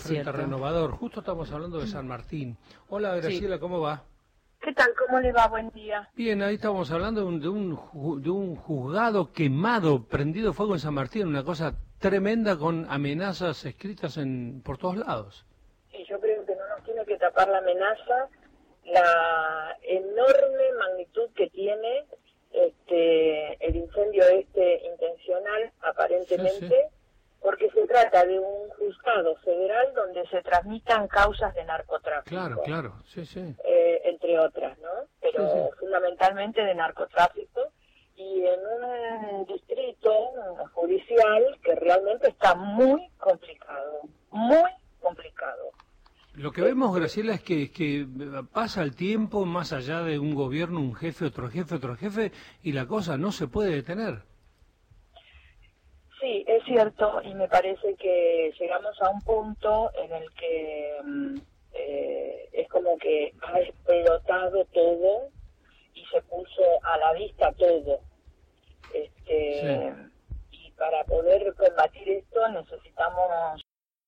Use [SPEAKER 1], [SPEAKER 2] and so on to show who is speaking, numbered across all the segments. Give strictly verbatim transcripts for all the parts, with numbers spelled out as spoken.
[SPEAKER 1] Frente Renovador, justo estamos hablando de San Martín. Hola Graciela, sí. ¿Cómo va?
[SPEAKER 2] ¿Qué tal? ¿Cómo le va? Buen día.
[SPEAKER 1] Bien, ahí estamos hablando de un, de un, de un juzgado quemado, prendido fuego en San Martín, una cosa tremenda con amenazas escritas en por todos lados.
[SPEAKER 2] Sí, yo creo que no nos tiene que tapar la amenaza, la enorme magnitud que tiene este el incendio este intencional, aparentemente, sí, sí. Porque se trata de un juzgado federal donde se tramitan causas de narcotráfico.
[SPEAKER 1] Claro, claro, sí, sí.
[SPEAKER 2] Eh, entre otras, ¿no? Pero
[SPEAKER 1] sí, sí.
[SPEAKER 2] fundamentalmente de narcotráfico, y en un distrito judicial que realmente está muy complicado, muy complicado.
[SPEAKER 1] Lo que vemos, Graciela, es que, que pasa el tiempo más allá de un gobierno, un jefe, otro jefe, otro jefe, y la cosa no se puede detener.
[SPEAKER 2] Sí, es cierto, y me parece que llegamos a un punto en el que eh, es como que ha explotado todo y se puso a la vista todo. Este, sí. Y para poder combatir esto necesitamos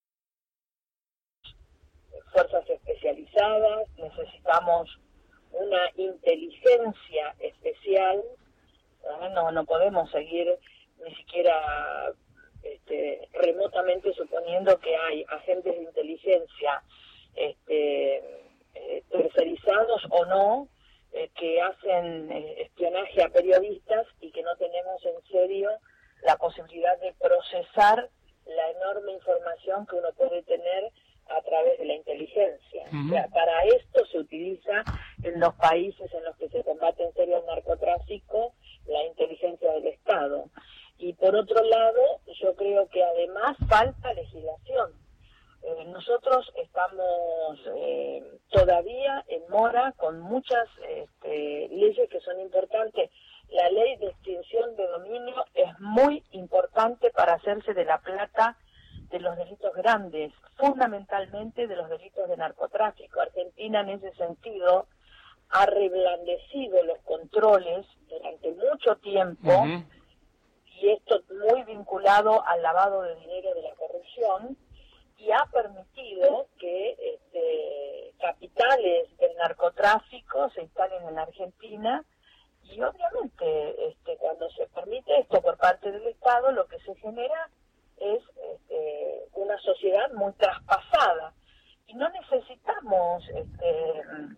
[SPEAKER 2] fuerzas especializadas, necesitamos una inteligencia especial, ¿no? No, no podemos seguir ni siquiera este, remotamente suponiendo que hay agentes de inteligencia este, eh, tercerizados o no, eh, que hacen eh, espionaje a periodistas y que no tenemos en serio la posibilidad de procesar la enorme información que uno puede tener a través de la inteligencia. Uh-huh. O sea, para esto se utiliza en los países en los que se combate en serio el narcotráfico la inteligencia del Estado. Y por otro lado, yo creo que además falta legislación. Eh, nosotros estamos eh, todavía en mora con muchas este, leyes que son importantes. La ley de extinción de dominio es muy importante para hacerse de la plata de los delitos grandes, fundamentalmente de los delitos de narcotráfico. Argentina en ese sentido ha reblandecido los controles durante mucho tiempo, uh-huh. y esto muy vinculado al lavado de dinero de la corrupción, y ha permitido que este, capitales del narcotráfico se instalen en Argentina, y obviamente este, cuando se permite esto por parte del Estado, lo que se genera es este, una sociedad muy traspasada, y no necesitamos este,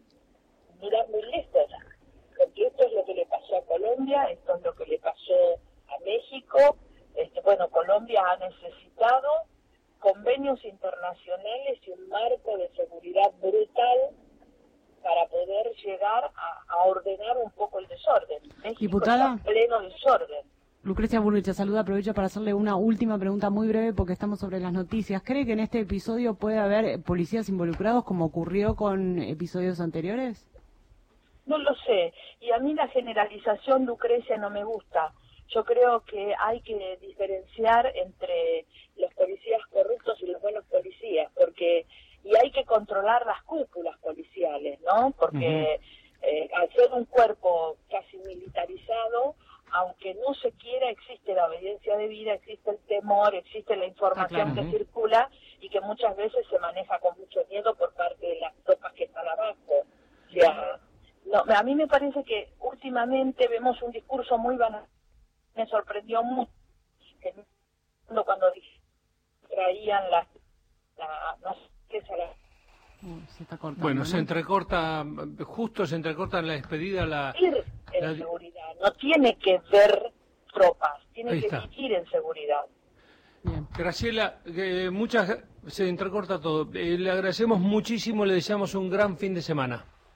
[SPEAKER 2] mirar muy lejos, porque esto es lo que le pasó a Colombia, esto es lo que le pasó a México. Este, bueno, Colombia ha necesitado convenios internacionales y un marco de seguridad brutal para poder llegar a, a ordenar un poco el desorden. México
[SPEAKER 3] Diputada,
[SPEAKER 2] está en pleno desorden.
[SPEAKER 3] Lucrecia Bullrich, saluda, aprovecho para hacerle una última pregunta muy breve porque estamos sobre las noticias. ¿Cree que en este episodio puede haber policías involucrados como ocurrió con episodios anteriores?
[SPEAKER 2] No lo sé, y a mí la generalización, Lucrecia, no me gusta. Yo creo que hay que diferenciar entre los policías corruptos y los buenos policías, porque y hay que controlar las cúpulas policiales, ¿no? Porque uh-huh. eh, al ser un cuerpo casi militarizado, aunque no se quiera, existe la obediencia debida, existe el temor, existe la información ah, claro. que circula y que muchas veces se maneja con mucho miedo por parte de las tropas que están abajo. O sea, no, a mí me parece que últimamente vemos un discurso muy banal. Me sorprendió mucho que cuando traían las la, no sé qué es la...
[SPEAKER 3] Se está cortando,
[SPEAKER 1] bueno,
[SPEAKER 3] ¿no?
[SPEAKER 1] se entrecorta, justo se entrecorta en la despedida la...
[SPEAKER 2] Ir en
[SPEAKER 1] la...
[SPEAKER 2] seguridad, no tiene que ver tropas, tiene Ahí que está. ir en seguridad.
[SPEAKER 1] Bien. Graciela, eh, muchas, se entrecorta todo. Eh, le agradecemos muchísimo, le deseamos un gran fin de semana.